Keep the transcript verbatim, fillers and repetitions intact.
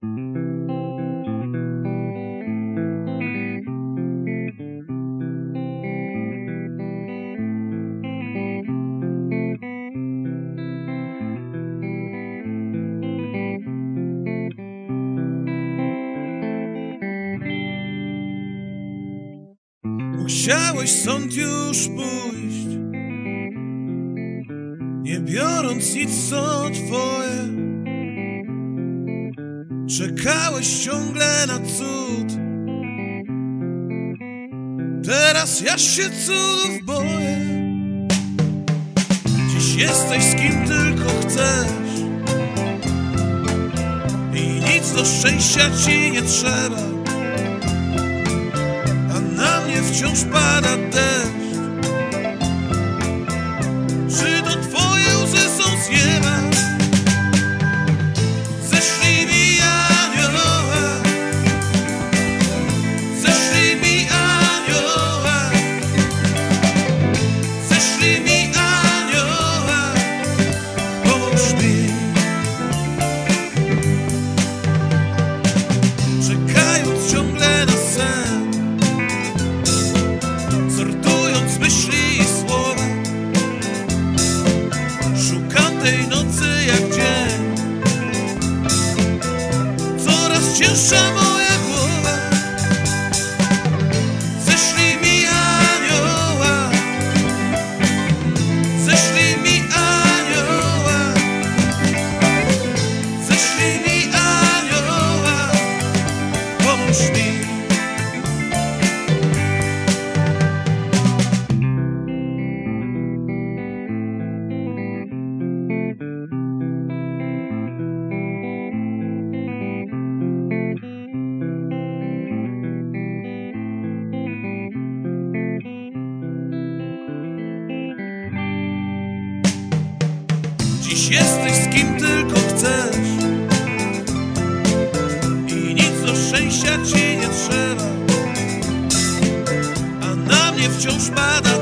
Musiałeś stąd już pójść, nie biorąc nic co twoje. Czekałeś ciągle na cud, teraz ja się cudów boję. Dziś jesteś z kim tylko chcesz i nic do szczęścia ci nie trzeba. Na mnie wciąż pada deszcz. Czy to twoje łzy są z nieba? Zeszli mi anioła, zeszli mi anioła, zeszli mi anioła, pomóż mi. Czekając ciągle na sen, myśli i słowa, szukam tej nocy jak dzień. Coraz cięższa moja głowa. Zeszli mi anioła, zeszli mi anioła, zeszli mi anioła, pomóż mi. Dziś jesteś z kim tylko chcesz i nic do szczęścia ci nie trzeba, a na mnie wciąż pada